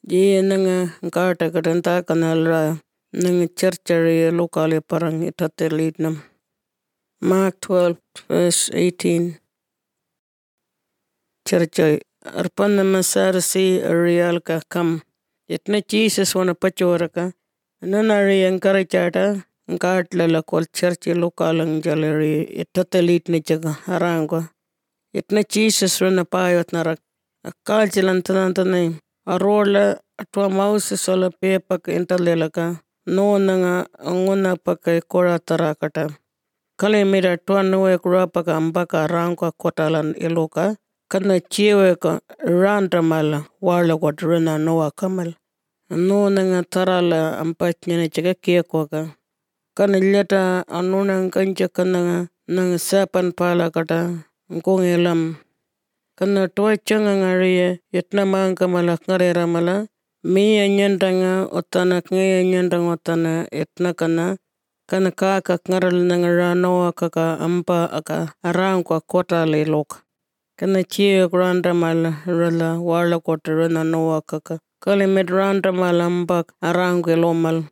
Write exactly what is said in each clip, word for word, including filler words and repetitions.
Di nanga ngata kadanta kanalra nanga churchari lokali parang itatelitnam. Mark twelve verse eighteen. Churchay arpanna masarasi arialka kam. Itna Jesus wana pachoraka. Nanari enkarachata ngatlala kol churchi lokalang jalari itatelitni jaga arangwa. Itna Jesus wana payot narak. Kalchilantanantanay. Arola atwa mausi sola pepak intalelaka. No nanga nguna pakai kora tarakata. Kali mira tuan nuwe kurapaka ambaka rangka kotalan iloka. Kana chiwe ka randamala wala wadrina noa kamal. No nanga tarala ampachnyana chaka kiakwaka. Kana leta anunang kancha kana nang sapan pala kata. Ngungilam. Kana tuwa changa ngariye yatna maangka mala ngarera mala. Miya nyandanga otana ngaya nyandang otana yatna kana. Kana kaka ngaral nangara noa kaka ampa aka arangka kotali loka. Kana chiya granda mala rala wala kota rana noa kaka. Kali medranda mala ambak arangka lomal.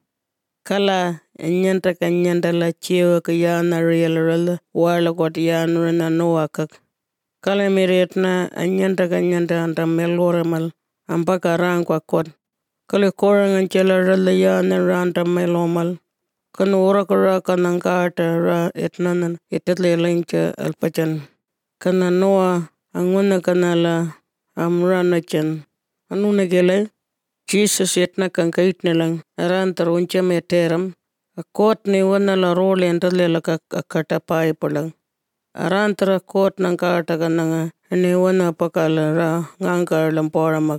Kala nyantaka nyandala chiya ka yana real rala wala kota yana rana noa kaka. Kala miretna anyantaka nyandanda melora mal ambaka arangka kot. Kali korangan chala rala yana randa melomal. Kana urakura kana ngata ra etnanan itatlelincha alpachan. Kana noa anguna kana la amranachan. Anuna gele Jesus etna kanka itnelang arantar uncha meteram. A kot ni wana la role entalelaka akatapai pulang. Arantara kot nang kata kananga ni wana pakala ra ngangka lamporamak.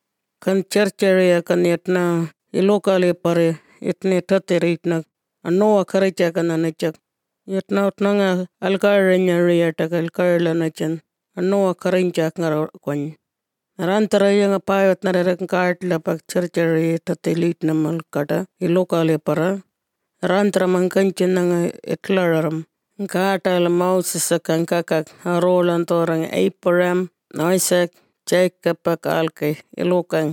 Kan charcharia kan etna ilokali pare itne tateritnak. Anoa karicha kana nachak. Yatna utnanga alkaranya riyatak alkarla nachan. Anoa karinchak ngar kwan. Arantara yang payot nararak kaatla pak charchari tatelit namal kata ilokali para. Arantara mangkanchin nanga itlararam. Kata la mausisakang kakak arolan torang Abraham, Isaac, Jacob pak alkay ilokang.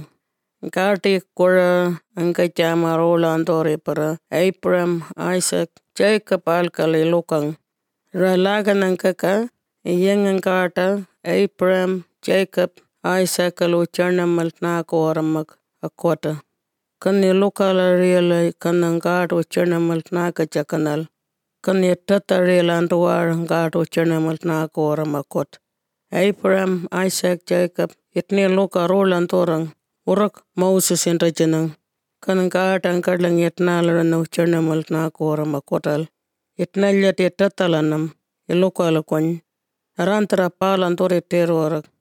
Kati kura angka chama rolan tori para Abraham, Isaac, Jacob alkali ilokang. Ralagan ang kaka iyang ang kata Abraham, Jacob, Isaac alu charnamal na koramak akwata. Kan ilokala reala kanang kata charnamal na kachakanal. Kan yatata reala antuwar kata charnamal na koramakot. Abraham, Isaac, Jacob itni loka rolan torang. Urak Moses intrajanang. Kanang kata ang kadlang yatnala na charnamal na koramakotal. Itnalyat yatatalanam. Ilokala kwan. Arantara palan tori teruarak.